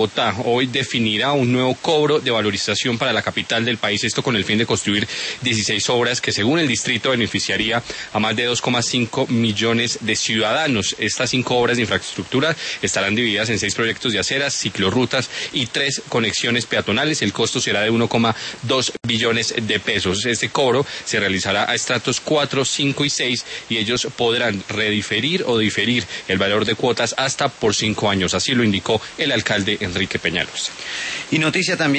Bogotá hoy definirá un nuevo cobro de valorización para la capital del país, esto con el fin de construir 16 obras que según el distrito beneficiaría a más de 2,5 millones de ciudadanos. Estas 5 obras de infraestructura estarán divididas en 6 proyectos de aceras, ciclorrutas y 3 conexiones peatonales. El costo será de 1,2 billones de pesos. Este cobro se realizará a estratos 4, 5 y 6 y ellos podrán rediferir o diferir el valor de cuotas hasta por 5 años. Así lo indicó el alcalde Enrique Peñalosa. Y noticia también